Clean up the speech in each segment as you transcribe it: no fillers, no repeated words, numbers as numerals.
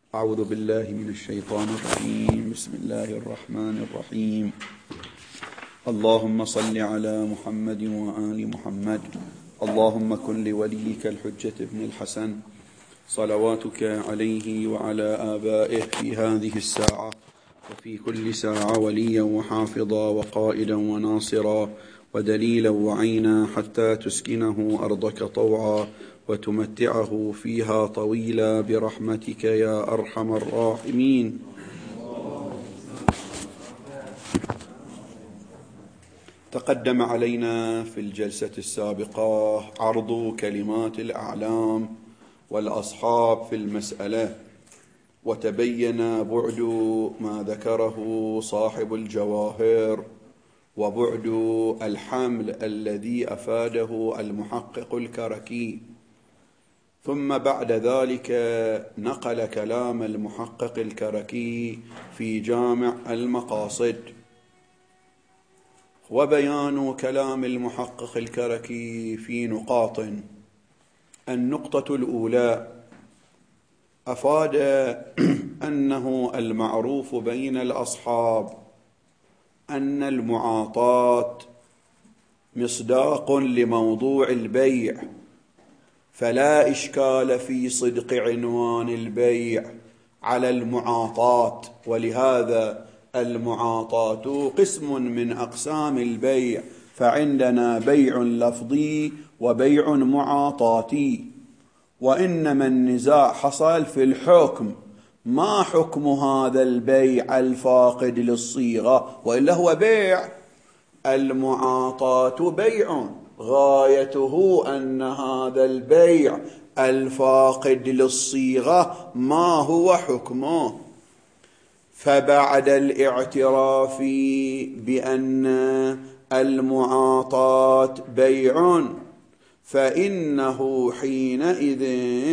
أعوذ بالله من الشيطان الرجيم. بسم الله الرحمن الرحيم. اللهم صل على محمد وآل محمد. اللهم كن لوليك الحجة ابن الحسن صلواتك عليه وعلى آبائه في هذه الساعة وفي كل ساعة وليا وحافظا وقائدا وناصرا ودليلا وعينا حتى تسكنه أرضك طوعا وتمتعه فيها طويلا برحمتك يا أرحم الراحمين. تقدم علينا في الجلسة السابقة عرض كلمات الأعلام والأصحاب في المسألة، وتبين بعد ما ذكره صاحب الجواهر وبعد الحمل الذي أفاده المحقق الكركي، ثم بعد ذلك نقل كلام المحقق الكركي في جامع المقاصد. وبيان كلام المحقق الكركي في نقاط. النقطة الأولى: أفاد أنه المعروف بين الأصحاب أن المعاطاة مصداق لموضوع البيع، فلا إشكال في صدق عنوان البيع على المعاطاة، ولهذا المعاطاة قسم من أقسام البيع، فعندنا بيع لفظي وبيع معاطاتي. وإنما النزاع حصل في الحكم، ما حكم هذا البيع الفاقد للصيغة، وإلا هو بيع. المعاطاة بيع غايته أن هذا البيع الفاقد للصيغة ما هو حكمه. فبعد الاعتراف بأن المعاطاة بيع، فإنه حينئذ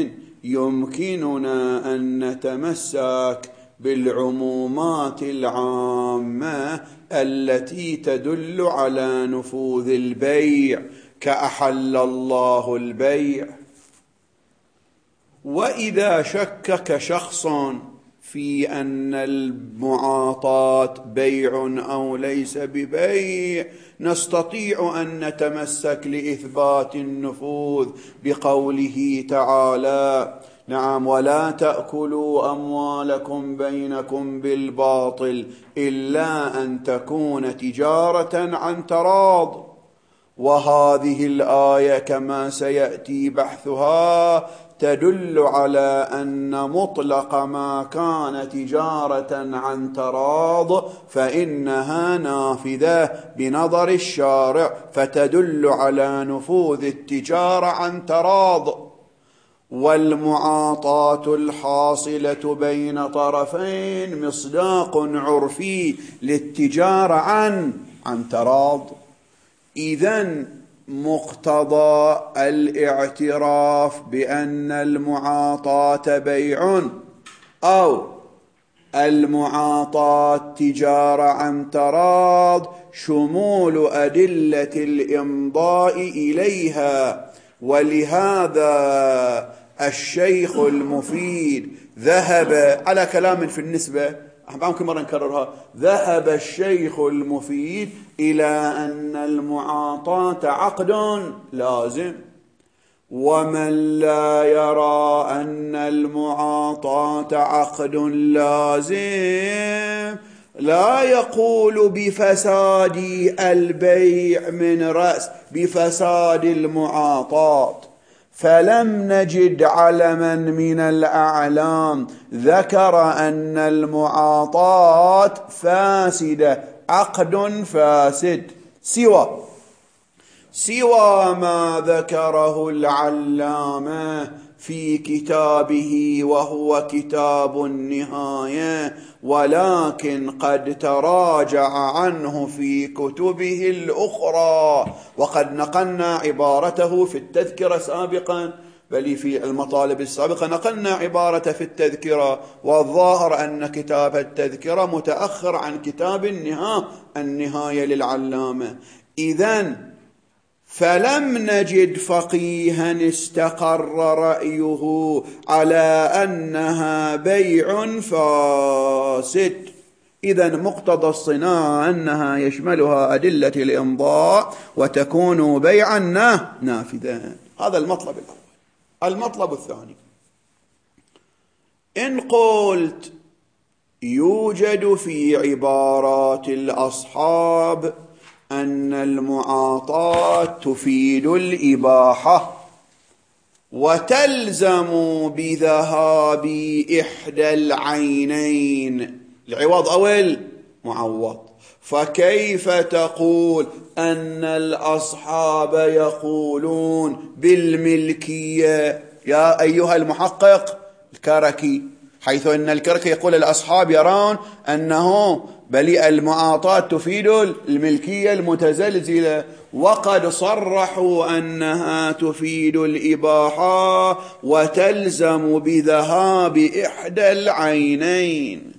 يمكننا أن نتمسك بالعمومات العامة التي تدل على نفوذ البيع، كأحل الله البيع. وإذا شكك شخص في أن المعاطاة بيع أو ليس ببيع، نستطيع أن نتمسك لإثبات النفوذ بقوله تعالى: نعم، ولا تأكلوا أموالكم بينكم بالباطل إلا أن تكون تجارة عن تراض. وهذه الآية كما سيأتي بحثها تدل على أن مطلق ما كان تجارة عن تراض فإنها نافذة بنظر الشارع، فتدل على نفوذ التجارة عن تراض. والمعاطاة الحاصلة بين طرفين مصداق عرفي للتجارة عن تراض. إذن مقتضى الاعتراف بأن المعاطاة بيع أو المعاطاة تجارة عن تراض شمول أدلة الإمضاء إليها. ولهذا الشيخ المفيد ذهب على كلام في النسبة، ممكن مرة نكررها، ذهب الشيخ المفيد إلى أن المعاطاة عقد لازم. ومن لا يرى أن المعاطاة عقد لازم لا يقول بفساد البيع من رأس، بفساد المعاطاة. فلم نجد علما من الأعلام ذكر أن المعاطاة فاسدة، عقد فاسد، سوى ما ذكره العلامة في كتابه وهو كتاب النهاية، ولكن قد تراجع عنه في كتبه الأخرى. وقد نقلنا عبارته في التذكرة سابقا، بل في المطالب السابقة نقلنا عبارة في التذكرة، والظاهر أن كتاب التذكرة متأخر عن كتاب النهاية للعلامة. إذن فلم نجد فقيها استقر رأيه على أنها بيع فاسد. إذن مقتضى الصناعة أنها يشملها أدلة الإمضاء وتكون بيعا نافذا. هذا المطلب الأول. المطلب الثاني، إن قلت يوجد في عبارات الأصحاب أن المعاطاة تفيد الإباحة وتلزم بذهاب إحدى العينين، العوض أو المعوض، فكيف تقول أن الأصحاب يقولون بالملكية يا أيها المحقق الكركي، حيث أن الكركي يقول الأصحاب يرون أنه بل المعاطاة تفيد الملكية المتزلزلة، وقد صرحوا أنها تفيد الإباحة وتلزم بذهاب إحدى العينين.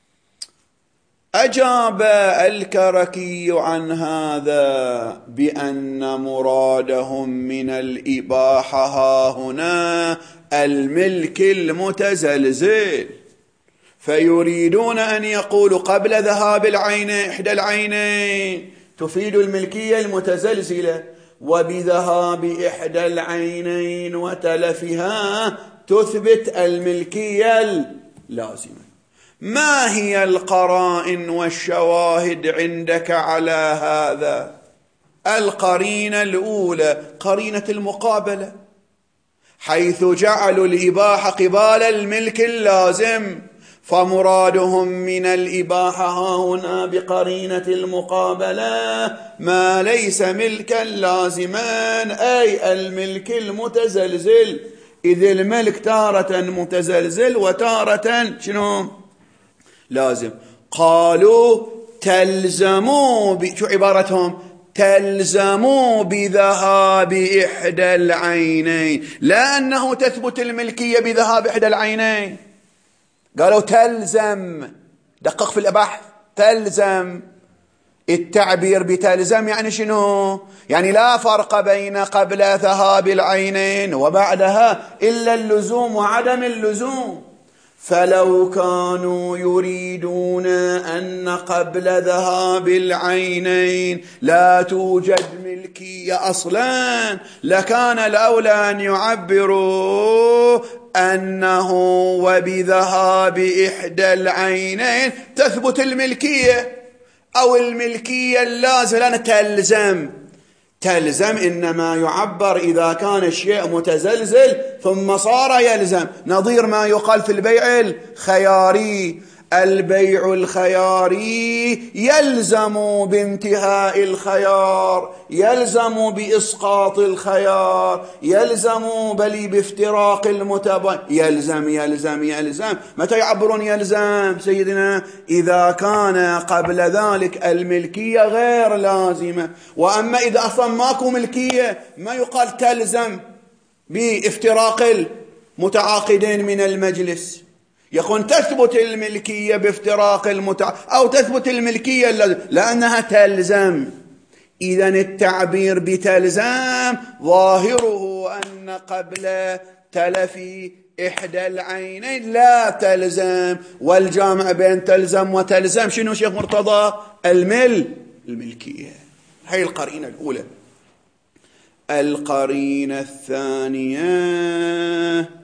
أجاب الكركي عن هذا بأن مرادهم من الإباحة هنا الملك المتزلزل، فيريدون أن يقولوا قبل ذهاب العينين إحدى العينين تفيد الملكية المتزلزلة، وبذهاب إحدى العينين وتلفها تثبت الملكية اللازمة. ما هي القرائن والشواهد عندك على هذا؟ القرينة الأولى قرينة المقابلة، حيث جعلوا الإباحة قبال الملك اللازم، فمرادهم من الإباحة هنا بقرينة المقابلة ما ليس ملكا لازما، أي الملك المتزلزل، إذ الملك تارة متزلزل وتارة شنو؟ لازم. قالوا تلزموا شو عبارتهم؟ تلزموا بذهاب إحدى العينين، لا أنه تثبت الملكية بذهاب إحدى العينين، قالوا تلزم. دقق في البحث، تلزم، التعبير بتلزم يعني شنو؟ يعني لا فرق بين قبل ذهاب العينين وبعدها إلا اللزوم وعدم اللزوم. فلو كانوا يريدون أن قبل ذهاب العينين لا توجد ملكية أصلا، لكان الأولى أن يعبروا أنه وبذهاب إحدى العينين تثبت الملكية، أو الملكية اللازمة، لأن تلزم إنما يعبر إذا كان الشيء متزلزل ثم صار يلزم، نظير ما يقال في البيع الخياري. البيع الخياري يلزم بانتهاء الخيار، يلزم بإسقاط الخيار، يلزم بل بافتراق المتباين، يلزم. متى يعبرون يلزم سيدنا؟ إذا كان قبل ذلك الملكية غير لازمة. وأما إذا أصلا ماكو ملكية ما يقال تلزم بافتراق المتعاقدين من المجلس، يكون تثبت الملكية بافتراق أو تثبت الملكية لأنها تلزم. إذن التعبير بتلزم ظاهره أن قبل تلف إحدى العينين لا تلزم، والجامع بين تلزم وتلزم شنو شيخ مرتضى؟ الملكية. هي القرينة الأولى. القرينة الثانية،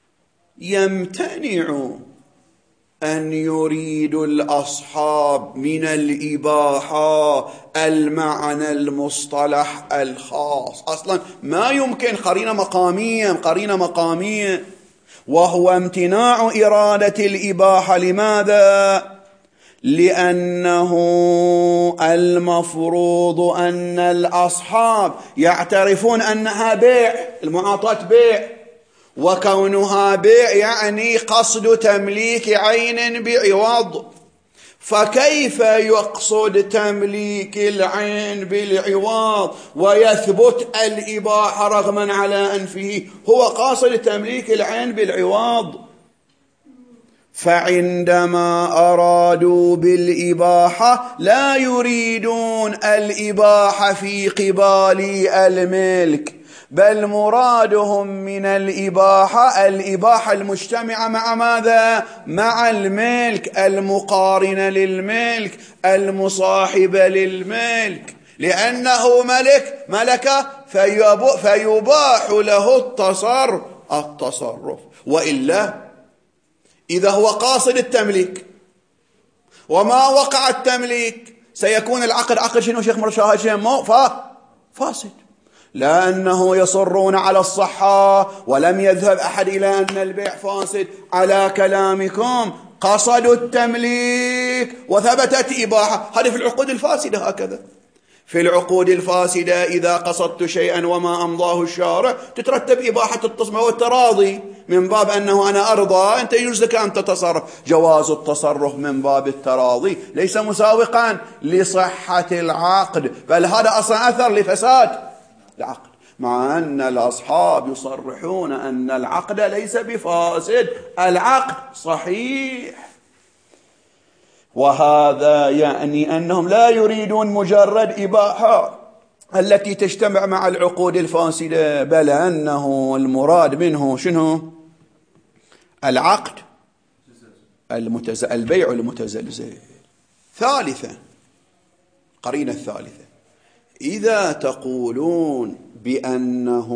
يمتنع أن يريد الأصحاب من الإباحة المعنى المصطلح الخاص، أصلا ما يمكن، قرينة مقامية، وهو امتناع إرادة الإباحة. لماذا؟ لأنه المفروض أن الأصحاب يعترفون أنها بيع، المعاطاة بيع، وكونها بيع يعني قصد تمليك عين بعوض، فكيف يقصد تمليك العين بالعوض ويثبت الإباحة رغما على أنفه؟ هو قاصد تمليك العين بالعوض، فعندما أرادوا بالإباحة لا يريدون الإباحة في قبال الملك، بل مرادهم من الإباحة المجتمعة مع ماذا؟ مع الملك، المقارنة للملك، المصاحبة للملك، لأنه ملك فيباح له التصرف. وإلا إذا هو قاصد التمليك وما وقع التمليك سيكون العقد عقد شنو شيخ مرشاهد فاسد، لأنه يصرون على الصحة ولم يذهب أحد إلى أن البيع فاسد. على كلامكم قصدوا التمليك وثبتت إباحة. هذه في العقود الفاسدة هكذا. في العقود الفاسدة إذا قصدت شيئا وما أمضاه الشارع تترتب إباحة التصرف والتراضي، من باب أنه أنا أرضى أنت يجوز لك أن تتصرف. جواز التصرف من باب التراضي ليس مساوقا لصحة العقد، بل هذا أصلا أثر لفساد العقد، مع أن الأصحاب يصرحون أن العقد ليس بفاسد، العقد صحيح. وهذا يعني أنهم لا يريدون مجرد إباحة التي تجتمع مع العقود الفاسدة، بل أنه المراد منه شنو؟ العقد البيع المتزلزل. ثالثا، قرينة الثالثة، إذا تقولون بأنه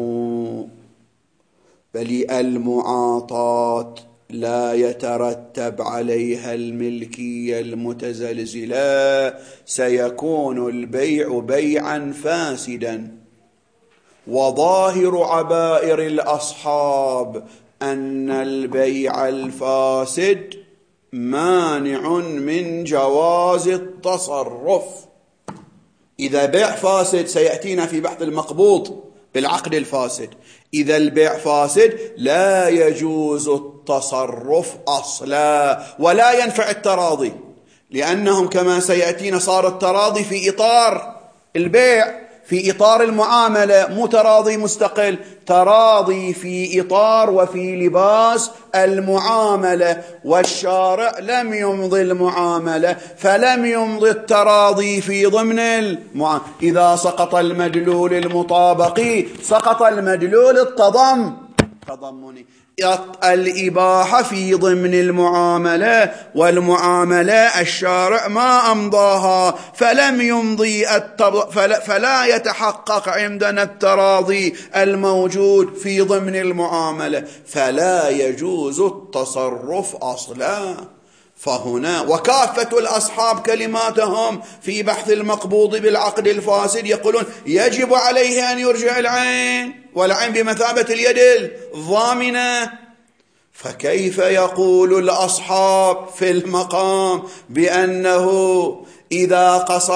بل المعاطاة لا يترتب عليها الملكية المتزلزلة سيكون البيع بيعا فاسدا، وظاهر عبائر الأصحاب أن البيع الفاسد مانع من جواز التصرف. إذا بيع فاسد سيأتينا في بحث المقبوض بالعقد الفاسد، إذا البيع فاسد لا يجوز التصرف أصلا ولا ينفع التراضي، لأنهم كما سيأتينا صار التراضي في إطار البيع، في إطار المعاملة، مو تراضي مستقل، تراضي في إطار وفي لباس المعاملة، والشارع لم يمضي المعاملة فلم يمضي التراضي في ضمن المعاملة. إذا سقط المدلول المطابقي سقط المدلول التضمني. الإباحة في ضمن المعاملة، والمعاملة الشارع ما أمضاها فلم يمضي فلا يتحقق عندنا التراضي الموجود في ضمن المعاملة، فلا يجوز التصرف أصلا. فهنا وكافة الأصحاب كلماتهم في بحث المقبوض بالعقد الفاسد يقولون يجب عليه أن يرجع العين، والعين بمثابة اليد الضامنة. فكيف يقول الأصحاب في المقام بأنه إذا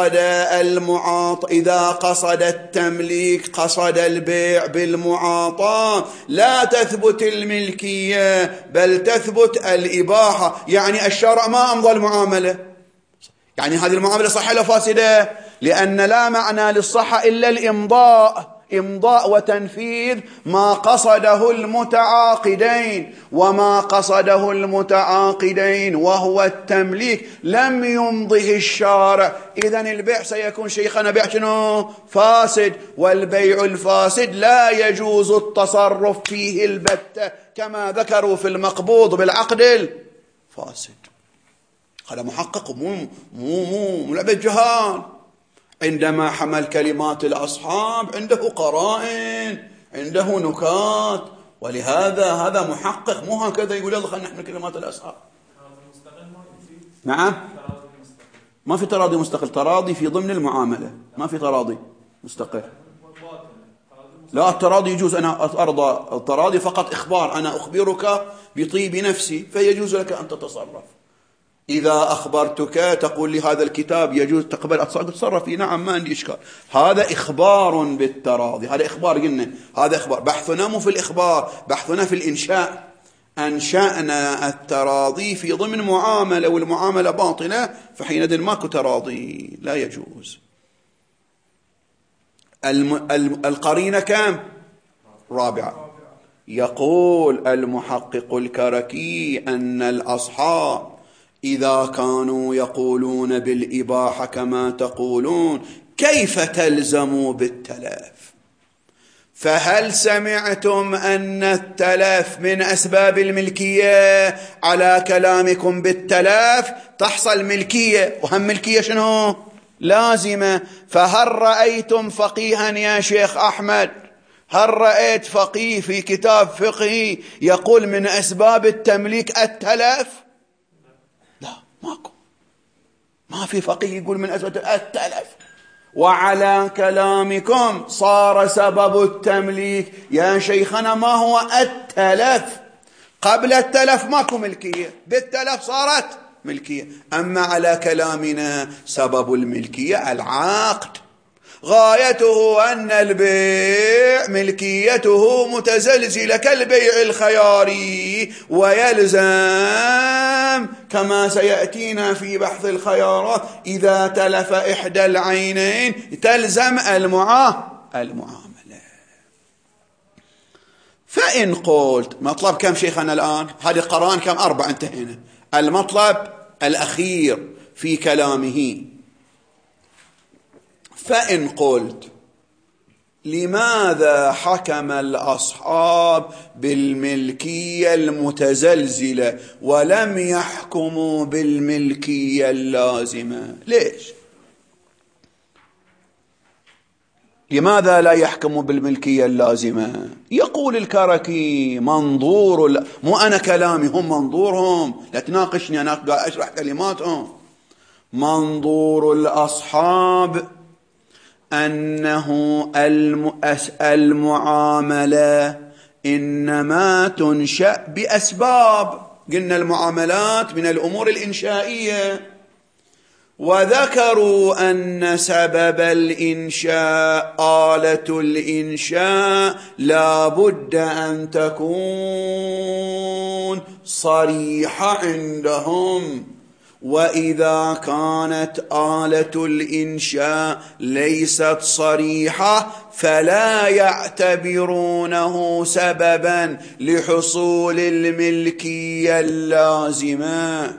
قصد التمليك قصد البيع بالمعاطاة لا تثبت الملكية بل تثبت الإباحة؟ يعني الشرع ما أمضى المعاملة، يعني هذه المعاملة صحيحة ولا فاسدة؟ لأن لا معنى للصحة إلا الإمضاء، إمضاء وتنفيذ ما قصده المتعاقدين، وما قصده المتعاقدين وهو التمليك لم يمضه الشارع. إذن البيع سيكون شيخنا بيع شنو؟ فاسد، والبيع الفاسد لا يجوز التصرف فيه البتة كما ذكروا في المقبوض بالعقد الفاسد. هذا محقق، مو لعبة جهال. عندما حمل كلمات الأصحاب عنده قرائن، عنده نكات، ولهذا هذا محقق، مو هكذا يقول يلا خلينا نحمل كلمات الأصحاب. نعم، ما في تراضي مستقل، تراضي في ضمن المعاملة، ما في تراضي مستقل. لا، التراضي يجوز، أنا أرضى التراضي فقط إخبار، أنا أخبرك بطيب نفسي فيجوز لك أن تتصرف. إذا أخبرتك تقول لي هذا الكتاب يجوز تقبل أتصرف فيه، نعم ما عندي إشكال، هذا إخبار بالتراضي، هذا إخبار قلنا، هذا إخبار. بحثنا مو في الإخبار، بحثنا في الإنشاء. أنشأنا التراضي في ضمن معاملة والمعاملة باطلة، فحينئذ ماكو تراضي، لا يجوز. القرينة كم؟ رابعة. يقول المحقق الكركي أن الأصحاب إذا كانوا يقولون بالإباحة كما تقولون كيف تلزموا بالتلف؟ فهل سمعتم أن التلف من أسباب الملكية؟ على كلامكم بالتلف تحصل ملكية، وهم ملكية شنو؟ لازمة. فهل رأيتم فقيها يا شيخ أحمد، هل رأيت فقيه في كتاب فقهي يقول من أسباب التمليك التلف؟ لا، ماكو، ما في فقيه يقول من أسباب التلف. وعلى كلامكم صار سبب التمليك يا شيخنا ما هو؟ التلف. قبل التلف ماكو ملكية، بالتلف صارت ملكية. أما على كلامنا سبب الملكية العقد، غايته أن البيع ملكيته متزلزلة كالبيع الخياري، ويلزم كما سيأتينا في بحث الخيارات إذا تلف إحدى العينين تلزم المعاملة. فإن قلت مطلب كم شيخنا الآن؟ هذه قرآن كم؟ 4 انتهينا. المطلب الأخير في كلامه، فإن قلت لماذا حكم الأصحاب بالملكية المتزلزلة ولم يحكموا بالملكية اللازمة؟ ليش؟ لماذا لا يحكموا بالملكية اللازمة؟ يقول الكركي منظور مو أنا كلامي، هم منظورهم، لا تناقشني، أنا قاعد أشرح كلماتهم. منظور الأصحاب أنه المعاملة إنما تنشأ بأسباب، قلنا المعاملات من الأمور الإنشائية، وذكروا أن سبب الإنشاء آلة الإنشاء لا بد أن تكون صريحة عندهم، وإذا كانت آلة الإنشاء ليست صريحة فلا يعتبرونه سببا لحصول الملكية اللازمة.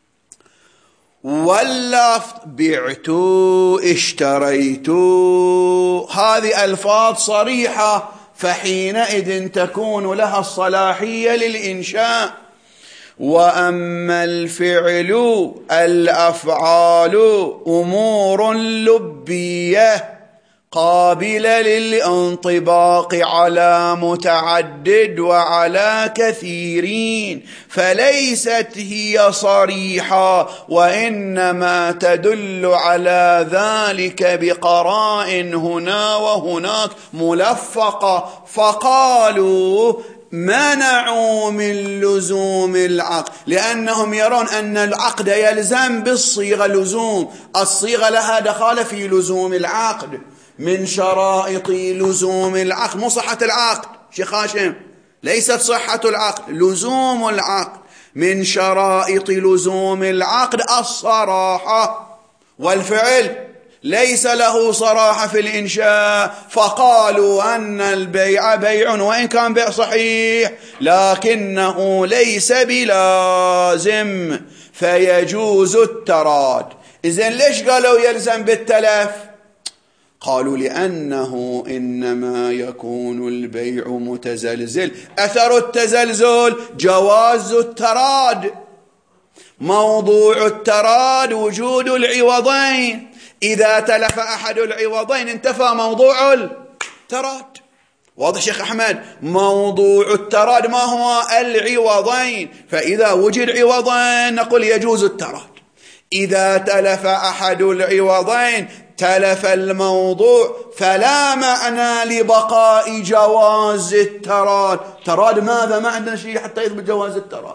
واللفظ بعت اشتريت هذه ألفاظ صريحة، فحينئذ تكون لها الصلاحية للإنشاء. وأما الفعل الأفعال أمور لبية قابلة للانطباق على متعدد وعلى كثيرين، فليست هي صريحة، وإنما تدل على ذلك بقرائن هنا وهناك ملفقة. فقالوا منعوا من لزوم العقد لأنهم يرون أن العقد يلزم بالصيغة لزوم، الصيغة لها دخالة في لزوم العقد. من شرائط لزوم العقد مو صحة العقد شيخ هاشم، ليست صحة العقد، لزوم العقد. من شرائط لزوم العقد الصراحة، والفعل ليس له صراحة في الإنشاء، فقالوا أن البيع بيع وإن كان بيع صحيح لكنه ليس بلازم فيجوز التراد. إذن ليش قالوا يلزم بالتلف؟ قالوا لأنه إنما يكون البيع متزلزل، أثر التزلزل جواز التراد. موضوع التراد وجود العوضين، إذا تلف أحد العوضين انتفى موضوع التراد. واضح شيخ أحمد؟ موضوع التراد ما هو؟ العوضين، فإذا وجد عوضين نقول يجوز التراد. إذا تلف أحد العوضين تلف الموضوع، فلا معنى لبقاء جواز التراد. تراد ماذا؟ ما عندنا شيء حتى يثبت جواز التراد.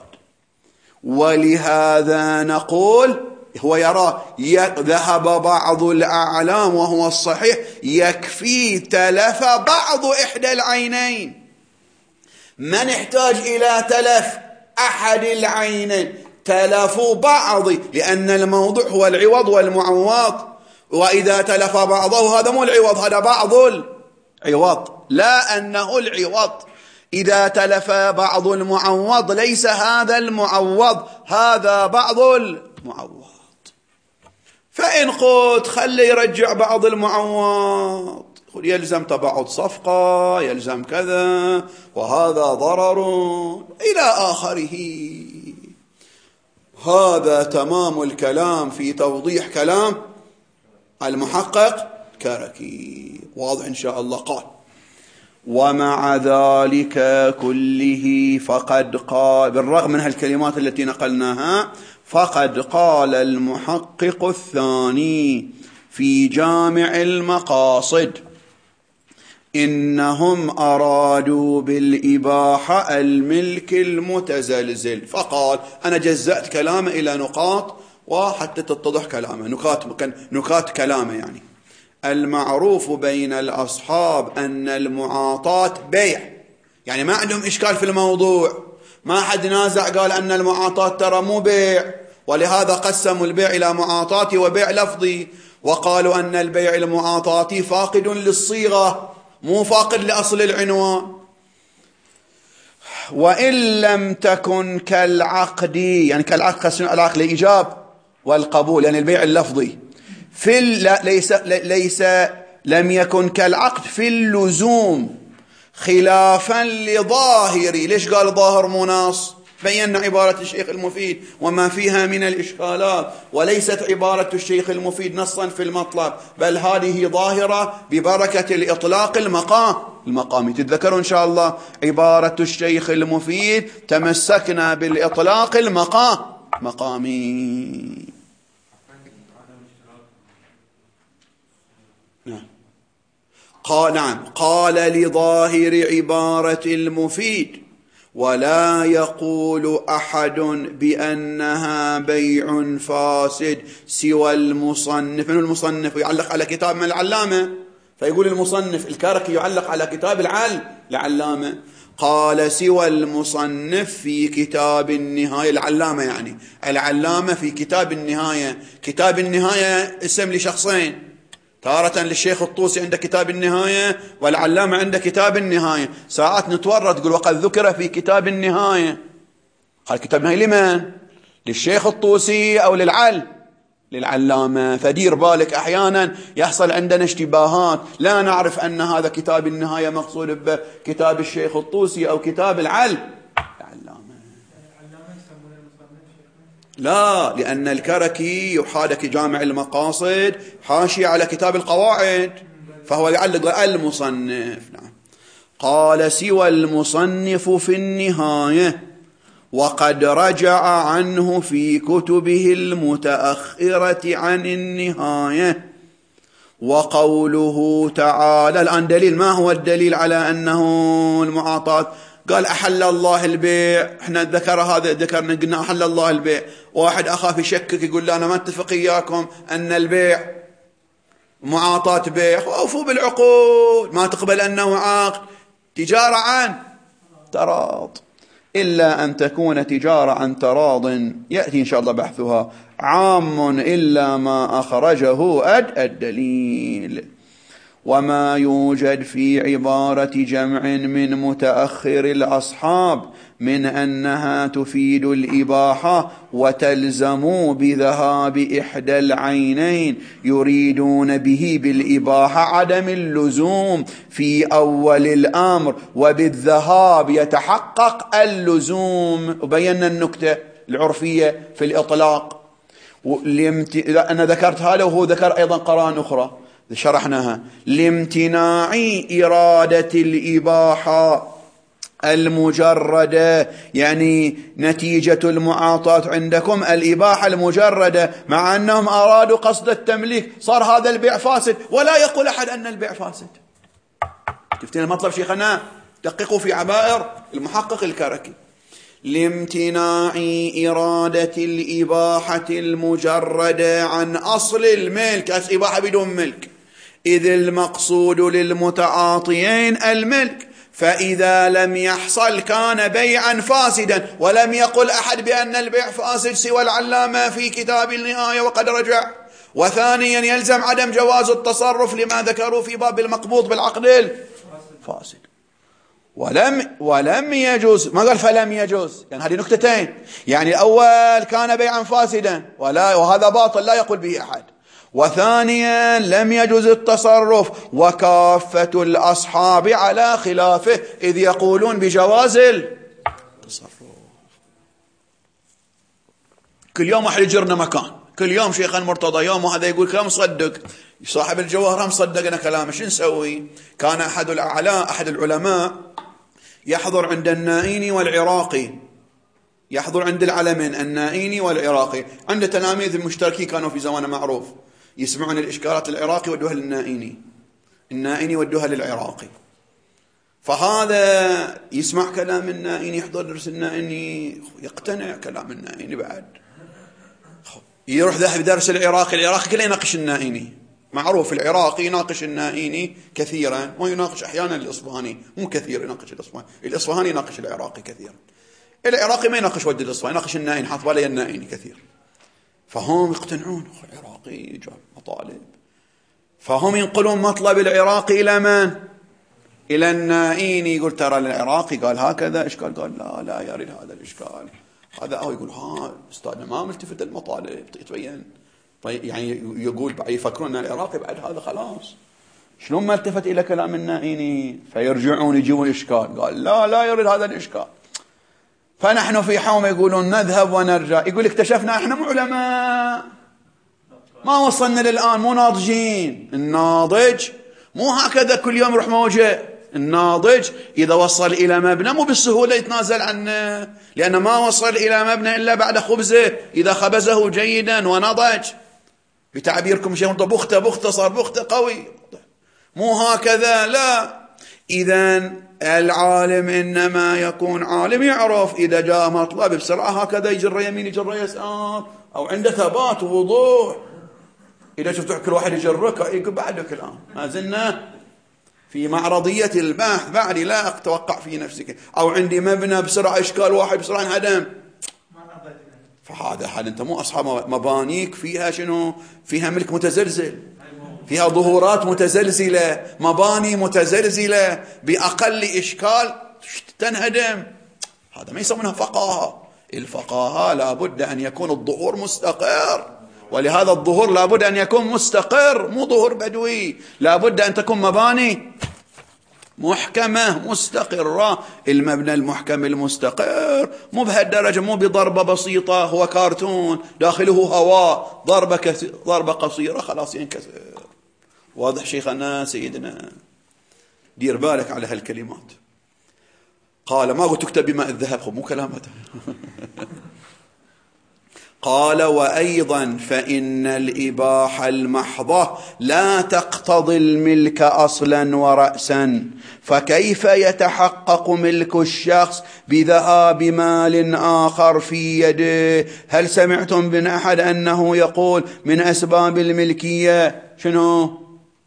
ولهذا نقول هو يرى ذهب بعض الأعلام وهو الصحيح يكفي تلف بعض إحدى العينين. من احتاج إلى تلف أحد العينين؟ تلف بعض، لأن الموضوع هو العوض والمعوض، وإذا تلف بعضه هذا مو العوض، هذا بعض العوض، لا أنه العوض. إذا تلف بعض المعوض ليس هذا المعوض، هذا بعض المعوض. فإن قلت خلي يرجع بعض المعوض، يلزم تباعد صفقة، يلزم كذا، وهذا ضرر إلى آخره. هذا تمام الكلام في توضيح كلام المحقق كركي. واضح إن شاء الله. قال: ومع ذلك كله فقد قال، بالرغم من هالكلمات التي نقلناها، فقد قال المحقق الثاني في جامع المقاصد: إنهم أرادوا بالإباحة الملك المتزلزل. فقال، أنا جزأت كلامه إلى نقاط وحتى تتضح كلامه، نكات كلامه. يعني المعروف بين الأصحاب أن المعاطاة بيع، يعني ما عندهم إشكال في الموضوع، ما حد نازع قال أن المعاطاة ترى مو بيع، ولهذا قسموا البيع إلى معاطاة وبيع لفظي، وقالوا أن البيع المعاطاة فاقد للصيغة مو فاقد لأصل العنوان. وإن لم تكن كالعقد، يعني كالعقد قسم العقد لإيجاب والقبول، يعني البيع اللفظي ليس لم يكن كالعقد في اللزوم، خلافا لظاهري. ليش قال ظاهر مو نص؟ بينا عبارة الشيخ المفيد وما فيها من الإشكالات، وليست عبارة الشيخ المفيد نصا في المطلب، بل هذه ظاهرة ببركة الإطلاق المقامي. تتذكروا إن شاء الله عبارة الشيخ المفيد: تمسكنا بالإطلاق المقامي. قال لظاهر عبارة المفيد: ولا يقول أحد بأنها بيع فاسد سوى المصنف. من المصنف؟ يعلق على كتاب من العلامة، فيقول المصنف الكركي يعلق على كتاب العلامة. قال: سوى المصنف في كتاب النهاية. العلامة يعني العلامة في كتاب النهاية. كتاب النهاية اسم لشخصين، تارة للشيخ الطوسي عند كتاب النهاية، والعلامة عند كتاب النهاية. ساعات نتورط تقول وقد ذكر في كتاب النهاية. قال كتاب النهاية لمن؟ للشيخ الطوسي أو للعلامة. فدير بالك، أحيانا يحصل عندنا اشتباهات، لا نعرف أن هذا كتاب النهاية مقصود بكتاب الشيخ الطوسي أو كتاب العلامة. لا، لأن الكركي يحادك جامع المقاصد حاشي على كتاب القواعد، فهو يعلق المصنف. قال: سوى المصنف في النهاية، وقد رجع عنه في كتبه المتأخرة عن النهاية. وقوله تعالى، الآن دليل. ما هو الدليل على أنه المعاطاة؟ قال: أحل الله البيع. احنا ذكرنا قلنا أحل الله البيع. واحد أخاف يشكك يقول لا أنا ما اتفق إياكم أن البيع معاطاة بيع، وأوفوا بالعقود، ما تقبل أنه عقد تجارة عن تراض، إلا أن تكون تجارة عن تراض يأتي إن شاء الله بحثها، عام إلا ما أخرجه الدليل. وما يوجد في عبارة جمع من متأخر الأصحاب من أنها تفيد الإباحة وتلزم بذهاب إحدى العينين، يريدون به بالإباحة عدم اللزوم في أول الأمر، وبالذهاب يتحقق اللزوم. وبينا النكتة العرفية في الإطلاق. أنا ذكرت هذا وهو ذكر أيضا قرائن أخرى شرحناها. لامتناع إرادة الإباحة المجردة، يعني نتيجة المعاطاة عندكم الإباحة المجردة، مع أنهم أرادوا قصد التمليك، صار هذا البيع فاسد، ولا يقول أحد أن البيع فاسد. شفتين المطلب شيخنا؟ دققوا في عبائر المحقق الكركي. لامتناع إرادة الإباحة المجردة عن أصل الملك، إباحة بدون ملك، إذ المقصود للمتعاطيين الملك، فإذا لم يحصل كان بيعا فاسدا. ولم يقل أحد بأن البيع فاسد سوى العلامة في كتاب النهاية وقد رجع. وثانيا يلزم عدم جواز التصرف لما ذكروا في باب المقبوض بالعقد الفاسد. ولم يجوز، ما قال فلم يجوز، يعني هذه نكتتين. يعني الأول كان بيعا فاسدا وهذا باطل لا يقول به أحد، وثانيا لم يجوز التصرف، وكافة الأصحاب على خلافه إذ يقولون بجواز التصرف. كل يوم واحد يجرنا مكان، كل يوم شيخنا مرتضى يوم وهذا يقول كلام مصدق، صاحب الجوهرة مصدقنا كلامه، شو نسوي؟ كان أحد العلماء يحضر عند النائيني والعراقي، يحضر عند العلمين النائيني والعراقي، عند تلاميذ المشتركين كانوا في زمانه معروف يسمعون الإشكالات العراقي ودوها للنائيني، النائيني ودوها للعراقي. فهذا يسمع كلام النائيني، يحضر درس النائيني، يقتنع كلام النائيني، بعد يروح ذهب درس العراقي كله يناقش النائيني، معروف العراقي يناقش النائيني كثيرا ويناقش أحيانا الإصفهاني، مو كثير يناقش الإصفهاني يناقش العراقي كثيرا، العراقي ما يناقش ود الإصفهاني، يناقش النائيني، حاط بالي النائيني كثير. فهم يقتنعون العراقي جاب مطالب، فهم ينقلون مطلب العراقي إلى من؟ إلى النائيني، يقول ترى العراقي قال هكذا إشكال، قال لا يريد هذا الإشكال هذا، أو يقول أستاذنا ما ملتفت المطالب تبين، يعني يقول يفكرون أن العراقي بعد هذا خلاص، شلون ما التفت إلى كلام النائيني؟ فيرجعون يجيبون الإشكال، قال لا يريد هذا الإشكال. فنحن في حومة يقولون نذهب ونرجع، يقول اكتشفنا احنا مو علماء، ما وصلنا للآن، مو ناضجين. الناضج مو هكذا كل يوم يروح موجه، الناضج إذا وصل إلى مبنى مو بالسهولة يتنازل عنه، لأنه ما وصل إلى مبنى إلا بعد خبزه، إذا خبزه جيدا ونضج، بتعبيركم شيء بخته صار بخته قوي، مو هكذا، لا. إذن العالم إنما يكون عالم يعرف إذا جاء مطلب بسرعة هكذا يجر يمين يجر يسار، أو عنده ثبات ووضوح. إذا شفت كل واحد يجرك يقول بعدك الآن ما زلنا في معرضية البحث، بعد لا أتوقع في نفسك، أو عندي مبنى بسرعة إشكال واحد بسرعة انهدم، فهذا حال أنت مو أصحاب مبانيك فيها شنو؟ فيها ملك متزلزل، فيها ظهورات متزلزلة، مباني متزلزلة بأقل إشكال تنهدم. هذا ما يسمونها فقاهة. الفقاهة لابد أن يكون الظهور مستقر، ولهذا الظهور لابد أن يكون مستقر، مو ظهور بدوي، لابد أن تكون مباني محكمة مستقرة. المبنى المحكم المستقر مو بهالدرجة، مو بضربة بسيطة هو كارتون داخله هواء، ضربة قصيرة خلاص ينكسر. واضح شيخنا سيدنا؟ دير بالك على هالكلمات. قال ما قلت تكتب بماء الذهب، مو كلامته. قال وأيضا فإن الإباحة المحضة لا تقتضي الملك أصلا ورأسا، فكيف يتحقق ملك الشخص بذهاب مال آخر في يده؟ هل سمعتم من أحد أنه يقول من أسباب الملكية شنو؟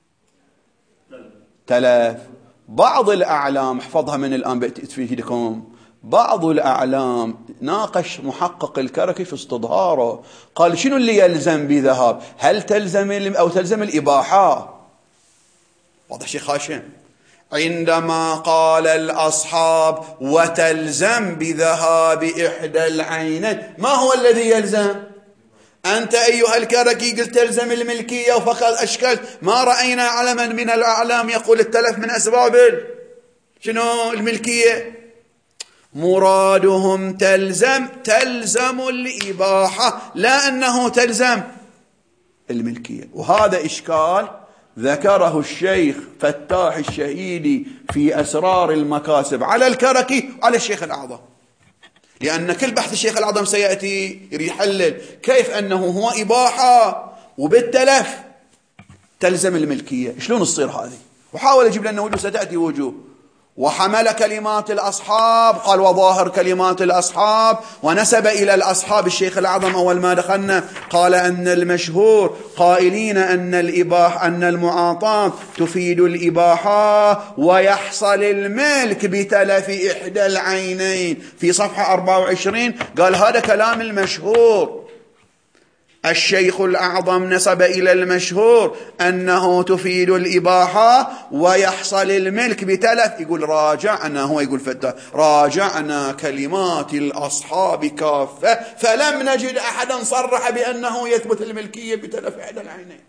تلف. بعض الأعلام احفظها من الآن في ايدكم، بعض الأعلام ناقش محقق الكركي في استظهاره، قال شنو اللي يلزم بذهاب؟ هل تلزم أو تلزم الإباحة؟ واضح شيخ هاشم؟ عندما قال الأصحاب وتلزم بذهاب إحدى العينين، ما هو الذي يلزم؟ أنت أيها الكركي قلت تلزم الملكية وفقط أشكال، ما رأينا علما من الأعلام يقول التلف من أسباب شنو الملكية. مرادهم تلزم الإباحة، لا أنه تلزم الملكية. وهذا إشكال ذكره الشيخ فتاح الشهيدي في أسرار المكاسب على الكركي على الشيخ الأعظم، لأن كل بحث الشيخ الأعظم سيأتي يحلل كيف أنه هو إباحة وبالتلف تلزم الملكية، شلون تصير هذه؟ وحاول يجيب لنا وجوه، ستأتي وجوه. وحمل كلمات الأصحاب، قال وظاهر كلمات الأصحاب، ونسب إلى الأصحاب الشيخ الأعظم أول ما دخلنا قال أن المشهور قائلين أن المعاطاة تفيد الإباحة ويحصل الملك بتلف إحدى العينين. في صفحة 24 قال هذا كلام المشهور. الشيخ الأعظم نسب إلى المشهور أنه تفيد الإباحة ويحصل الملك بتلف. يقول راجعنا، هو يقول فتح راجعنا كلمات الأصحاب كافة فلم نجد أحدا صرح بأنه يثبت الملكية بتلف إحدى العينين.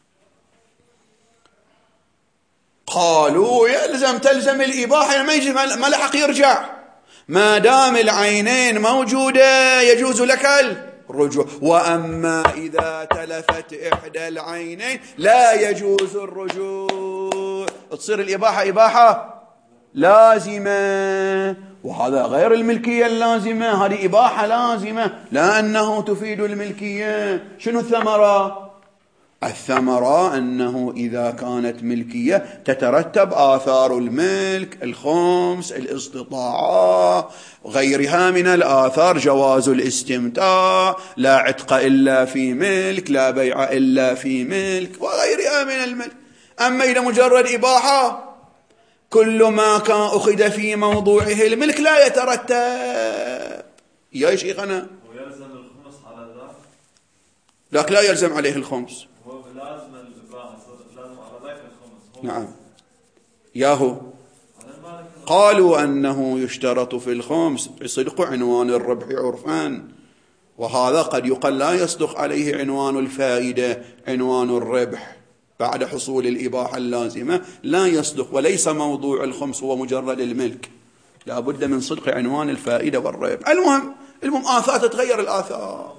قالوا تلزم الإباحة، ما لحق يرجع، ما دام العينين موجودة يجوز لك الرجوع. وأما إذا تلفت إحدى العينين لا يجوز الرجوع، تصير الإباحة إباحة لازمة، وهذا غير الملكية اللازمة، هذه إباحة لازمة لأنه تفيد الملكية. شنو الثمرة؟ الثمرة أنه إذا كانت ملكية تترتب آثار الملك، الخمس، الاستطاعة، غيرها من الآثار، جواز الاستمتاع، لا عتق إلا في ملك، لا بيع إلا في ملك، وغيرها من الملك. أما إذا مجرد إباحة كل ما كان أخذ في موضوعه الملك لا يترتب. يا شيخنا ويلزم الخمس على ذلك؟ لكن لا يلزم عليه الخمس. لازم الإباحة لازم على ذلك الخمس. نعم ياهو. قالوا أنه يشترط في الخمس صدق عنوان الربح عرفان، وهذا قد يقال لا يصدق عليه عنوان الفائدة، عنوان الربح بعد حصول الإباحة اللازمة لا يصدق، وليس موضوع الخمس هو مجرد الملك، لا بد من صدق عنوان الفائدة والربح. المهم آثار تتغير الآثار.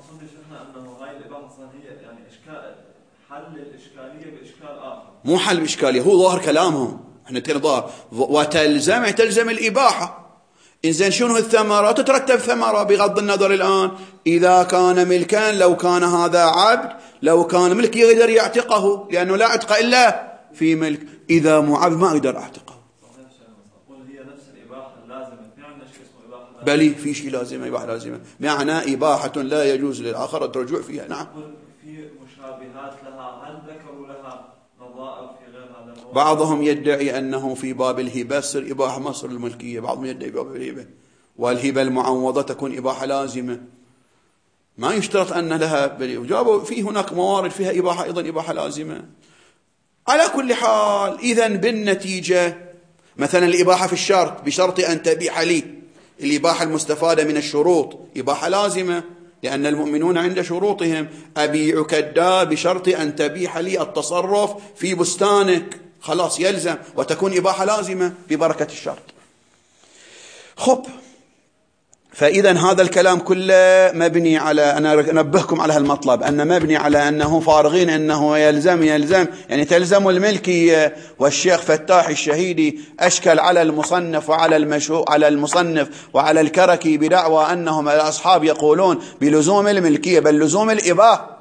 حل الإشكالية بإشكال آخر، مو حل بإشكالية، هو ظاهر كلامهم، احنا ظاهر تلزم الإباحة. إنزين شنو الثمرة؟ تترتب ثمرة بغض النظر الآن إذا كان ملكا، لو كان هذا عبد، لو كان ملك يقدر يعتقه لأنه لا عتق إلا في ملك، إذا مو عبد ما يقدر أعتقه. هي نفس الإباحة اللازمة، في عندنا شيء اسمه إباحة بلي في شيء لازمة، إباحة لازمة معنى إباحة لا يجوز للآخر الرجوع فيها. نعم في مشابهات لها، هل ذكروا لها نظائر في غير هذا الموضوع؟ بعضهم يدعي أنه في باب الهبة سر إباحة مصر الملكية، بعضهم يدعي باب الهبة، والهبة المعوضة تكون إباحة لازمة، ما يشترط أن لها وجابوا في هناك موارد فيها إباحة أيضا إباحة لازمة. على كل حال إذن بالنتيجة مثلا الإباحة في الشرط بشرط أن تبيح لي، الإباحة المستفادة من الشروط إباحة لازمة لأن المؤمنون عند شروطهم، أبيعك الدار بشرط أن تبيح لي التصرف في بستانك، خلاص يلزم وتكون إباحة لازمة ببركة الشرط. خب فإذا هذا الكلام كله مبني على، أنا أنبهكم على هالمطلب، أن مبني على أنه فارغين أنه يلزم يعني تلزم الملكية. والشيخ فتاح الشهيدي أشكل على المصنف على المصنف وعلى الكركي بدعوى أنهم الأصحاب يقولون بلزوم الملكية بل لزوم الإباحة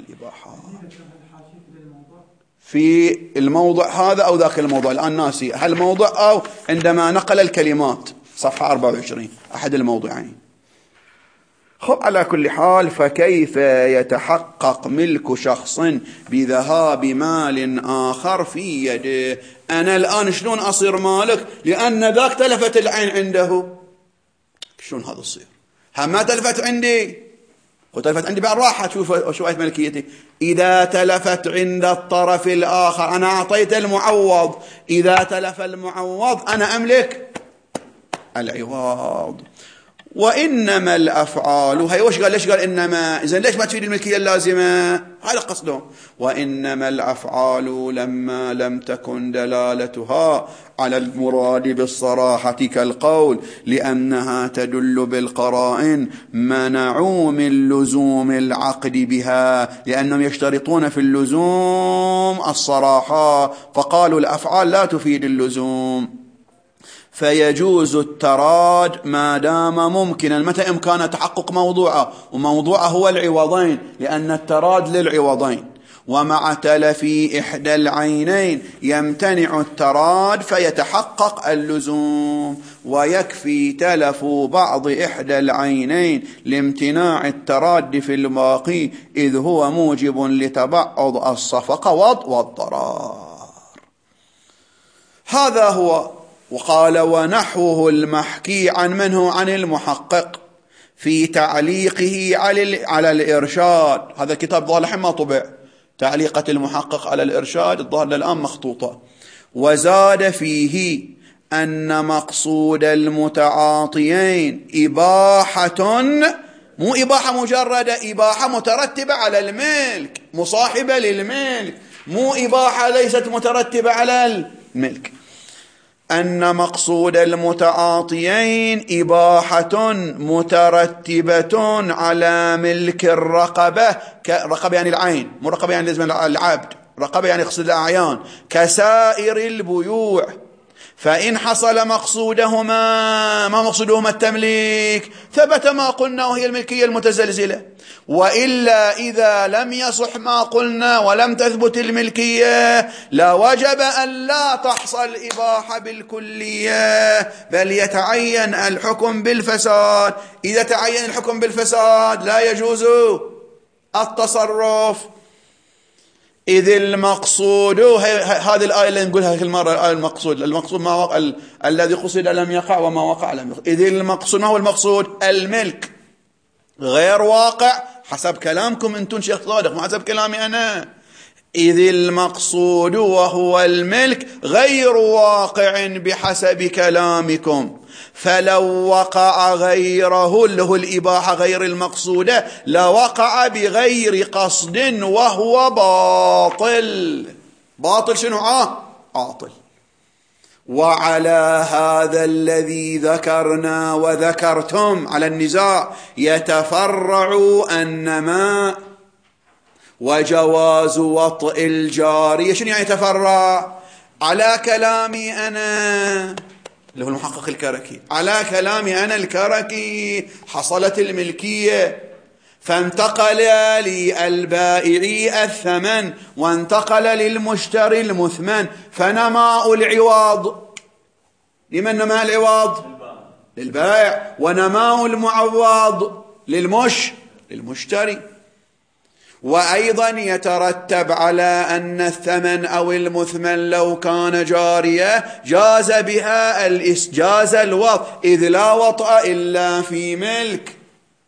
في الموضع هذا أو ذاك الموضوع، الآن ناسي هل موضع أو عندما نقل الكلمات صفحة 24 أحد الموضوعين. خب على كل حال فكيف يتحقق ملك شخص بذهاب مال آخر في يده؟ أنا الآن شلون أصير مالك لأن ذاك تلفت العين عنده؟ شلون هذا يصير؟ هم ما تلفت عندي وتلفت عندي بعد راحة شوية ملكيتي. إذا تلفت عند الطرف الآخر أنا أعطيت المعوض، إذا تلف المعوض أنا أملك العوض. وإنما الأفعال، هي وش قال؟ ليش قال إنما؟ إذن ليش ما تفيد الملكية اللازمة؟ هذا قصدهم. وإنما الأفعال لما لم تكن دلالتها على المراد بالصراحة كالقول لأنها تدل بالقرائن منعوا من لزوم العقد بها، لأنهم يشترطون في اللزوم الصراحة، فقالوا الأفعال لا تفيد اللزوم. فيجوز التراد ما دام ممكنا، متى إمكان تحقق موضوعه، وموضوعه هو العوضين لأن التراد للعوضين، ومع تلف إحدى العينين يمتنع التراد فيتحقق اللزوم، ويكفي تلف بعض إحدى العينين لامتناع التراد في الباقي إذ هو موجب لتبعض الصفقة والضرار. هذا هو. وقال ونحوه المحكي عن منه عن المحقق في تعليقه على الإرشاد. هذا الكتاب ظهر الحين ما طبع، تعليقة المحقق على الإرشاد الظاهر الآن مخطوطة. وزاد فيه أن مقصود المتعاطيين إباحة، مو إباحة مجردة، إباحة مترتبة على الملك، مصاحبة للملك، مو إباحة ليست مترتبة على الملك. أن مقصود المتعاطيين إباحة مترتبة على ملك الرقبة، رقبة يعني العين، مو رقبة يعني لازم العبد، رقبة يعني يقصد الأعيان، كسائر البيوع. فإن حصل مقصودهما، ما مقصودهما التمليك، ثبت ما قلنا وهي الملكية المتزلزلة. وإلا إذا لم يصح ما قلنا ولم تثبت الملكية لوجب أن لا تحصل إباحة بالكلية، بل يتعين الحكم بالفساد. إذا تعين الحكم بالفساد لا يجوز التصرف. إذ المقصود، هذه الآية اللي نقولها كل مرة، الآية المقصود ما وقع، الذي قصد لم يقع وما وقع لم يقع. إذ المقصود، ما هو المقصود؟ الملك غير واقع حسب كلامكم أنتم شيخ صادق، ما حسب كلامي أنا. إذ المقصود وهو الملك غير واقع بحسب كلامكم، فلو وقع غيره اللي هو الإباحة غير المقصودة لوقع بغير قصد وهو باطل. باطل شنو؟ عاطل. وعلى هذا الذي ذكرنا وذكرتم على النزاع يتفرع أنما وجواز وطئ الجارية. شنو يعني يتفرع؟ على كلامي أنا اللي هو المحقق الكركي، على كلامي أنا الكركي حصلت الملكية، فانتقل للبائع الثمن وانتقل للمشتري المثمن، فنماء العوض لمن نماء العوض؟ للبائع. ونماء المعوض للمشتري. وأيضا يترتب على أن الثمن أو المثمن لو كان جارية جاز بها جاز الوطء، إذ لا وطأ إلا في ملك.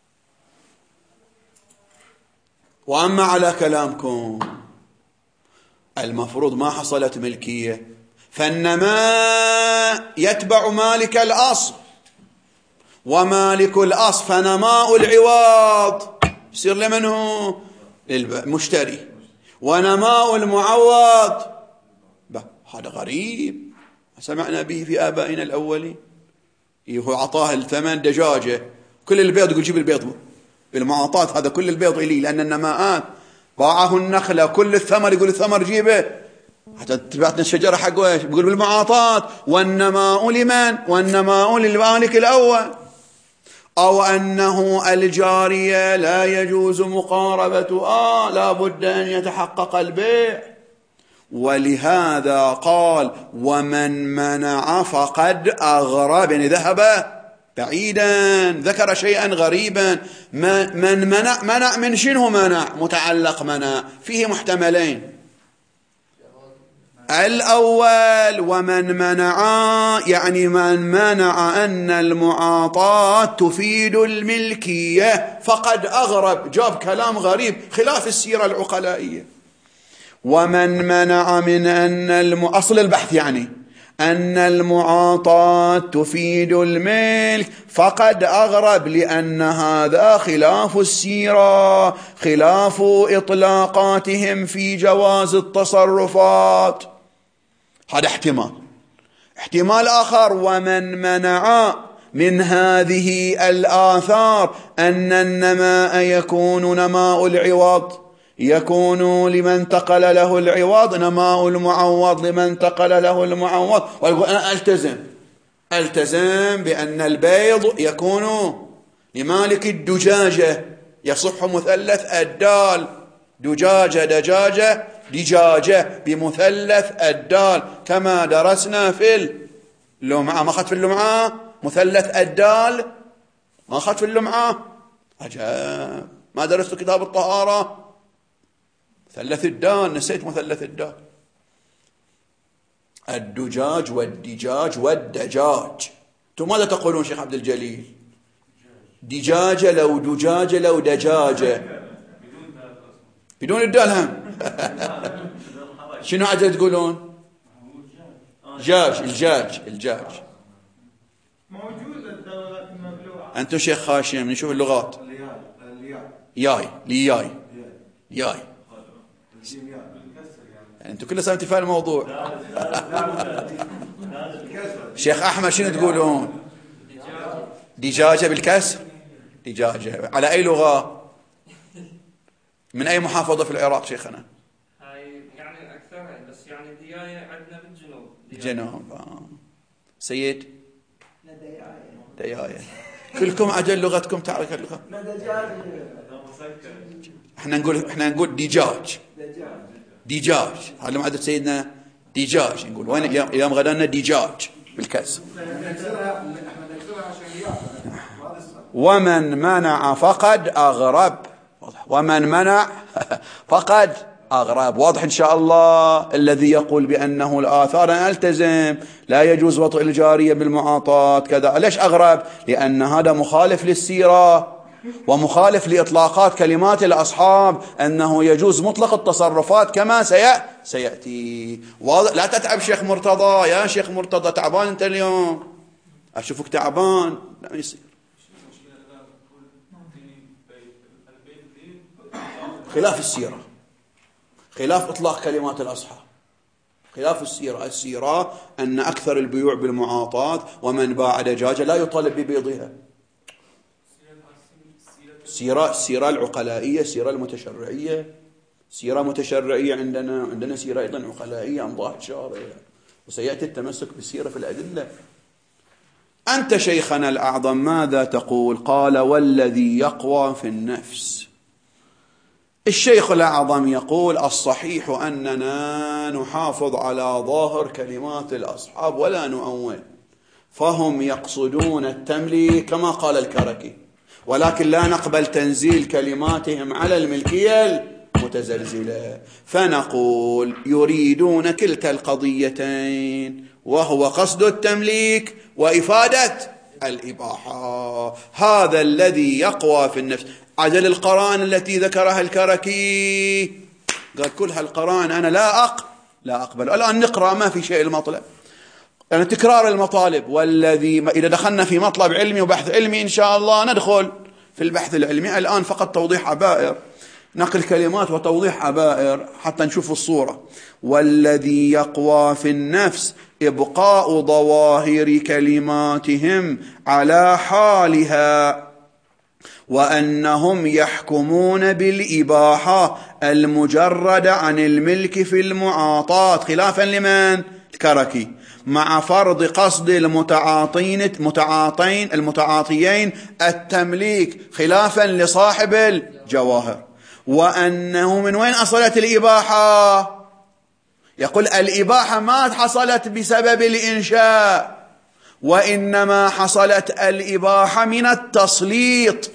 وأما على كلامكم المفروض ما حصلت ملكية، فالنماء يتبع مالك الأصل، ومالك الأصل فنماء العوض يصير لمن هو؟ للمشتري. ونماء المعوض هذا غريب سمعنا به في آبائنا الأولين. هو عطاه الثمن دجاجة، كل البيض يقول جيب البيض بالمعاطات، هذا كل البيض إلي، لأن النماءات باعه النخلة كل الثمر، يقول الثمر جيبه، حتى تبعتنا الشجرة حق ويش يقول بالمعاطات. والنماء لمن؟ والنماء للمالك الأول. أو أنه الجارية لا يجوز مقاربتها، لا بد أن يتحقق البيع. ولهذا قال ومن منع فقد أغرب، يعني ذهب بعيدا، ذكر شيئا غريبا. من منع من شنو؟ منع متعلق، منع فيه محتملين. الأول ومن منع يعني من منع أن المعاطاة تفيد الملكية فقد أغرب، جاب كلام غريب خلاف السيرة العقلائية. ومن منع من أن أصل البحث يعني أن المعاطاة تفيد الملك فقد أغرب، لأن هذا خلاف السيرة، خلاف إطلاقاتهم في جواز التصرفات. هذا احتمال آخر. ومن منع من هذه الآثار أن النماء يكون نماء العوض، يكون لمن انتقل له العوض، نماء المعوض لمن انتقل له المعوض. ويقول أنا ألتزم بأن البيض يكون لمالك الدجاجة، يصح مثلث الدال، دجاجة دجاجة دجاجة بمثلث الدال، كما درسنا في اللمعة. ما أخذت في اللمعة مثلث الدال؟ ما أخذت في اللمعة؟ عجب، ما درست كتاب الطهارة مثلث الدال، نسيت مثلث الدال. الدجاج والدجاج والدجاج. انتم ماذا تقولون شيخ عبد الجليل؟ دجاجة لو دجاجة لو دجاجة بدون الدال هم. شنو عجل تقولون؟ الجاج موجودة الدورات المبلوعة. أنتم شيخ خاشم نشوف اللغات. ياي يعني أنتم كله سامتي في الموضوع. شيخ أحمد شنو تقولون؟ دجاجة بالكسر. دجاجة على أي لغة؟ من أي محافظة في العراق شيخنا؟ هاي يعني أكثرها بس يعني دياية عندنا بالجنوب. الجنوب. سيد دياية. كلكم عجل لغتكم تعرف اللغة. احنا نقول دجاج. هذا عدد سيدنا دجاج نقول. وين يوم غدانا دجاج بالكسر. ومن منع فقد أغرب. ومن منع فقد أغرب. واضح إن شاء الله. الذي يقول بأنه الآثار أنا ألتزم لا يجوز وطئ الجارية بالمعاطات كذا. ليش أغرب؟ لأن هذا مخالف للسيرة ومخالف لإطلاقات كلمات الأصحاب أنه يجوز مطلق التصرفات كما سيأتي. لا تتعب شيخ مرتضى. يا شيخ مرتضى تعبان أنت اليوم. أشوفك تعبان. لا يصير. خلاف السيرة. خلاف إطلاق كلمات الأصحاب. خلاف السيرة أن أكثر البيوع بالمعاطات ومن باع دجاجة لا يطالب ببيضها. السيرة العقلائية، السيرة المتشرعية. سيرة متشرعية عندنا سيرة أيضا عقلائية أمضاها الشارع. وسيأتي التمسك بالسيرة في الأدلة. أنت شيخنا الأعظم ماذا تقول؟ قال والذي يقوى في النفس. الشيخ الأعظم يقول الصحيح أننا نحافظ على ظاهر كلمات الأصحاب ولا نؤول. فهم يقصدون التمليك كما قال الكركي، ولكن لا نقبل تنزيل كلماتهم على الملكية المتزلزلة. فنقول يريدون كلتا القضيتين، وهو قصد التمليك وإفادة الإباحة. هذا الذي يقوى في النفس. عجل القرائن التي ذكرها الكركي قال كلها القرائن أنا لا أقبل. الآن نقرأ ما في شيء المطلب، يعني تكرار المطالب. والذي إذا دخلنا في مطلب علمي وبحث علمي إن شاء الله ندخل في البحث العلمي. الآن فقط توضيح عبائر، نقل كلمات وتوضيح عبائر حتى نشوف الصورة. والذي يقوى في النفس إبقاء ظواهر كلماتهم على حالها، وأنهم يحكمون بالإباحة المجردة عن الملك في المعاطات خلافا لمن؟ الكركي، مع فرض قصد المتعاطيين التمليك خلافا لصاحب الجواهر. وأنه من وين أصلت الإباحة؟ يقول الإباحة ما حصلت بسبب الإنشاء، وإنما حصلت الإباحة من التسليط.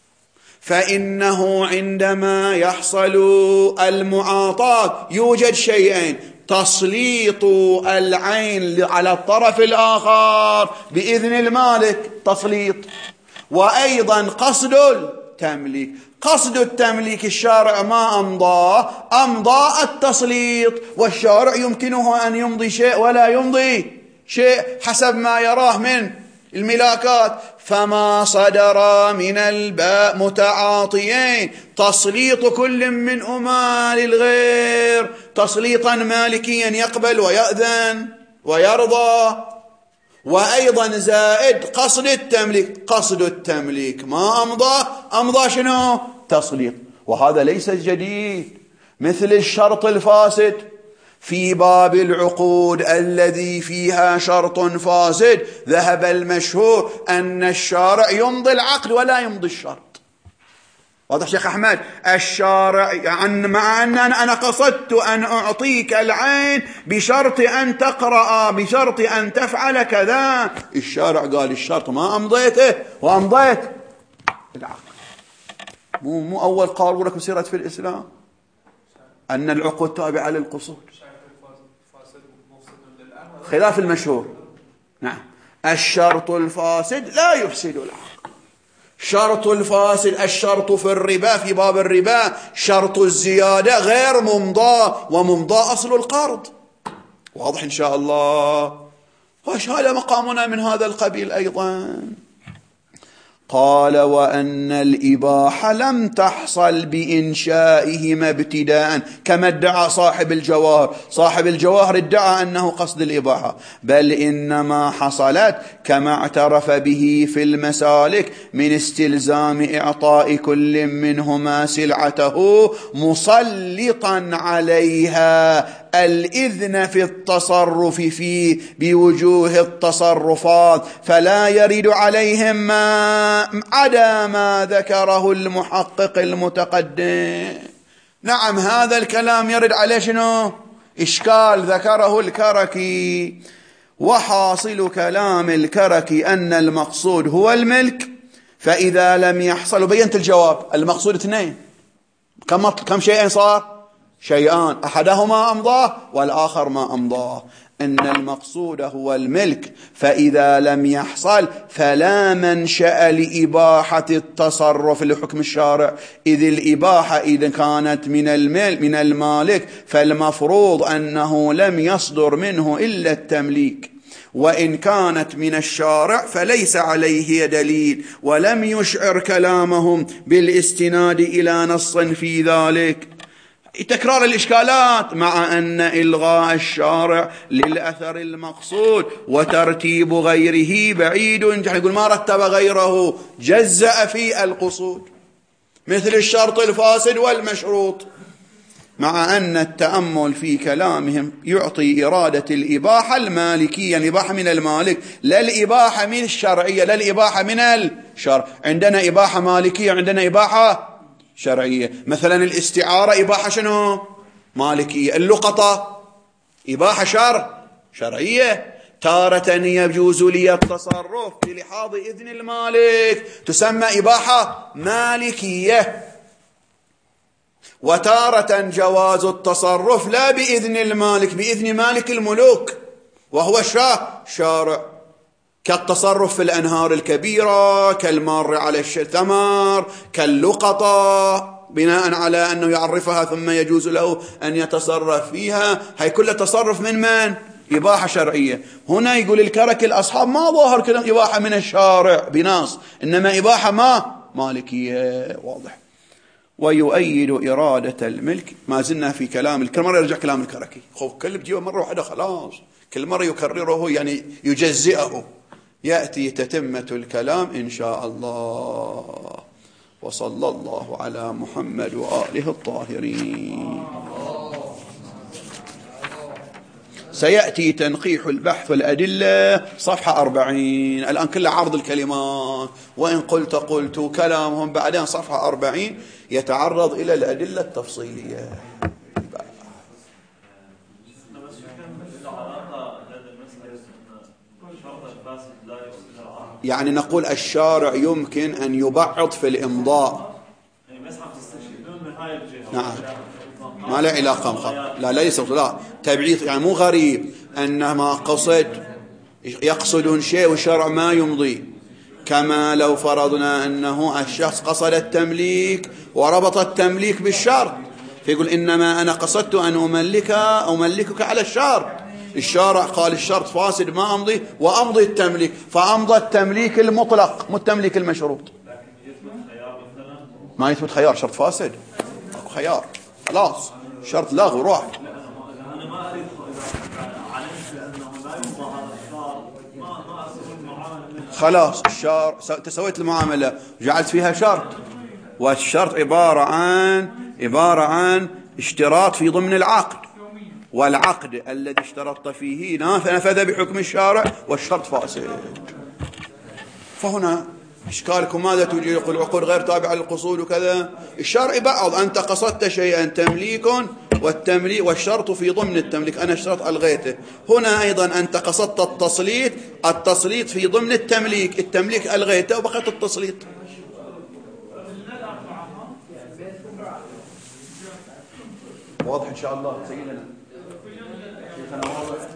فإنه عندما يحصل المعاطاة يوجد شيئين: تسليط العين على الطرف الآخر بإذن المالك تسليط، وأيضا قصد التمليك. قصد التمليك الشارع ما أمضى التسليط، والشارع يمكنه أن يمضي شيء ولا يمضي شيء حسب ما يراه من الملاكات. فما صدر من المتعاطيين تسليط كل منهما للغير تسليطا مالكيا يقبل ويأذن ويرضى، وأيضا زائد قصد التمليك ما أمضى شنو؟ تسليط. وهذا ليس جديد، مثل الشرط الفاسد في باب العقود الذي فيها شرط فاسد ذهب المشهور أن الشارع يمضي العقد ولا يمضي الشرط. واضح شيخ أحمد؟ الشارع يعني مع أن أنا قصدت أن أعطيك العين بشرط أن تقرأ، بشرط أن تفعل كذا، الشارع قال الشرط ما أمضيته وأمضيت العقد. مو أول قالوا لك بسيرة في الإسلام أن العقود تابعة للقصود خلاف المشهور. نعم، الشرط الفاسد لا يفسد العقد. شرط الفاسد الشرط في الربا في باب الربا شرط الزيادة غير ممضى، وممضى أصل القرض. واضح إن شاء الله. وش هذا مقامنا من هذا القبيل أيضا. قال وأن الإباحة لم تحصل بإنشائهما ابتداء كما ادعى صاحب الجواهر. صاحب الجواهر ادعى أنه قصد الإباحة، بل إنما حصلت كما اعترف به في المسالك من استلزام إعطاء كل منهما سلعته مسلطا عليها الإذن في التصرف فيه بوجوه التصرفات، فلا يرد عليهم ما عدا ما ذكره المحقق المتقدم. نعم هذا الكلام يرد عليه شنو؟ إشكال ذكره الكركي. وحاصل كلام الكركي أن المقصود هو الملك، فإذا لم يحصل، وبينت الجواب المقصود اثنين، كم شيئين صار؟ شيئان، أحدهما أمضاه والآخر ما أمضاه. إن المقصود هو الملك، فإذا لم يحصل فلا منشأ لإباحة التصرف لحكم الشارع، إذ الإباحة إذا كانت من المالك فالمفروض أنه لم يصدر منه إلا التمليك، وإن كانت من الشارع فليس عليه دليل، ولم يشعر كلامهم بالاستناد إلى نص في ذلك. تكرار الإشكالات، مع أن إلغاء الشارع للأثر المقصود وترتيب غيره بعيد. يقول ما رتب غيره جزأ في القصود، مثل الشرط الفاسد والمشروط. مع أن التأمل في كلامهم يعطي إرادة الإباحة المالكية، الإباحة من المالك، لا الإباحة من الشرعية، لا الإباحة من الشرع. عندنا إباحة مالكية، عندنا إباحة شرعية. مثلا الاستعارة إباحة شنو؟ مالكية. اللقطة إباحة شرعية. تارة يجوز لي التصرف بلحاظ إذن المالك، تسمى إباحة مالكية. وتارة جواز التصرف لا بإذن المالك، بإذن مالك الملوك وهو الشارع، كالتصرف في الأنهار الكبيرة، كالمار على الثمر، كاللقطة، بناء على أنه يعرفها ثم يجوز له أن يتصرف فيها. هي كل تصرف من إباحة شرعية. هنا يقول الكركي الأصحاب ما ظاهر كلام إباحة من الشارع بناس، إنما إباحة ما مالكية. واضح. ويؤيد إرادة الملك. ما زلنا في كلام، كل مرة يرجع كلام الكركي، كل بجيبه مرة واحدة خلاص، كل مرة يكرره يعني يجزئه. يأتي تتمة الكلام إن شاء الله. وصلى الله على محمد وآله الطاهرين. سيأتي تنقيح البحث والأدلة صفحة 40. الآن كله عرض الكلمات، وإن قلت كلامهم بعدين صفحة 40 يتعرض إلى الأدلة التفصيلية. يعني نقول الشارع يمكن أن يبعض في الإمضاء. نعم ما له علاقة. لا ليس لا تبعيض، يعني مو غريب أنما يقصدون شيء والشرع ما يمضي. كما لو فرضنا أنه الشخص قصد التمليك وربط التمليك بالشرط، فيقول إنما أنا قصدت أن أملكك على الشرط. الشارع قال الشرط فاسد ما أمضي وأمضي التمليك، فأمضى التمليك المطلق مو التمليك المشروط. ما يثبت خيار، شرط فاسد خيار خلاص، شرط لغو روح. أنا ما أريد علمت أنه لا يمضى هذا الشرط، ما أسوي المعاملة. خلاص تسويت المعاملة جعلت فيها شرط، والشرط عبارة عن اشتراط في ضمن العقد، والعقد الذي اشترطت فيه نفذ بحكم الشارع والشرط فاسد. فهنا إشكالكم ماذا توجد؟ يقول العقود غير تابعة للقصود وكذا. الشرع بعض، أنت قصدت شيئا تمليك والتمليك والشرط في ضمن التمليك، أنا اشترط ألغيته. هنا أيضا أنت قصدت التسليط في ضمن التمليك ألغيته وبقيت التسليط. واضح إن شاء الله سيدنا.